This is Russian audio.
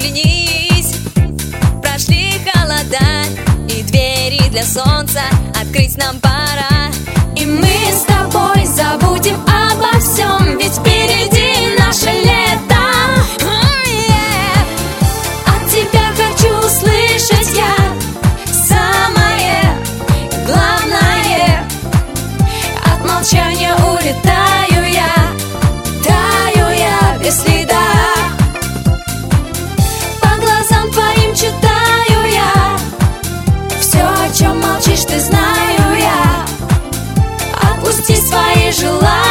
оглянись. Прошли холода, и двери для солнца открыть нам пора. И мы с тобой забудем обо всем, ведь впереди наше лето. От тебя хочу услышать я самое главное. От молчания улетаю я, таю я без следа. По глазам твоим читаю я все, о чем молчишь ты, знаю я. Отпусти свои желания.